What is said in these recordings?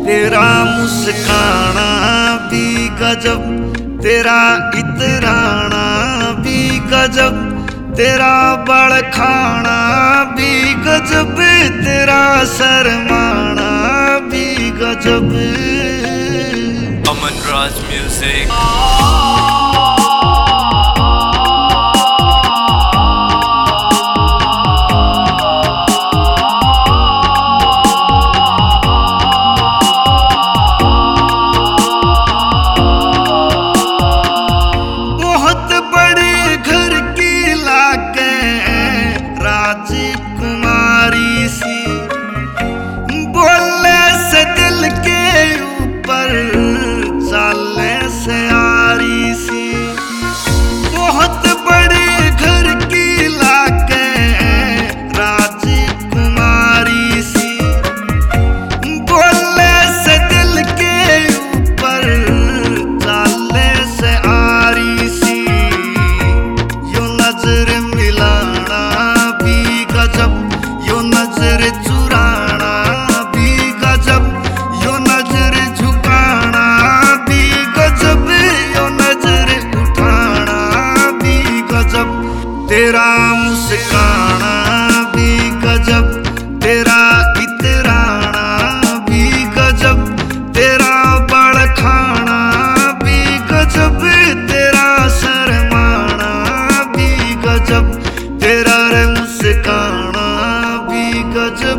तेरा मुस्काना भी गजब, तेरा इतराना भी गजब, तेरा बड़खाना भी गजब, तेरा शर्माना भी गजब। अमन राज म्यूजिक। राजकुमारी सी बोलने से दिल के ऊपर चालने से यारी सी, बहुत बड़े घर की लाके राजकुमारी सी बोलने से दिल के ऊपर चालने से यारी सी। यो नजर मिलाना यो नजर चुराना भी गजब, यो नजर झुकाना भी गजब, यो नजर उठाना भी गजब। तेरा मुस्काना भी गजब, तेरा इतराना भी गजब, तेरा बड़खाना भी गजब, तेरा शर्माना भी गजब, तेरा मुस्काना गजब।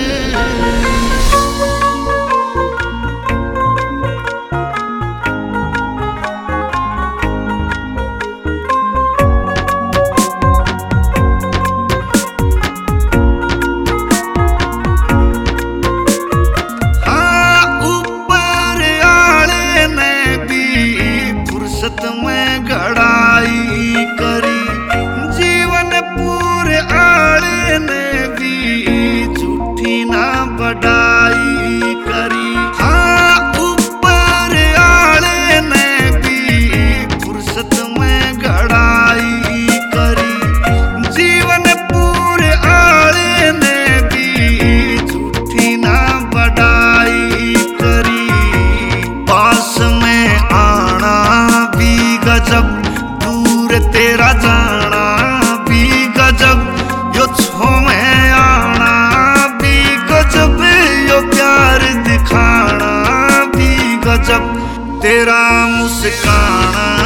हाँ, ऊपर आले ने भी फुर्सत में घड़ाई करी, जीवन पूरे आले ने ना बढ़ाई करी। हाँ, ऊपर आले ने भी फुर्सत में घड़ाई करी, जीवन पूरे आले ने भी झूठी ना बढ़ाई करी। पास में आना भी गजब, दूर तेरा जाना भी गजब, यो छो में आना गजब, यो प्यार दिखाना भी गजब। तेरा मुस्काना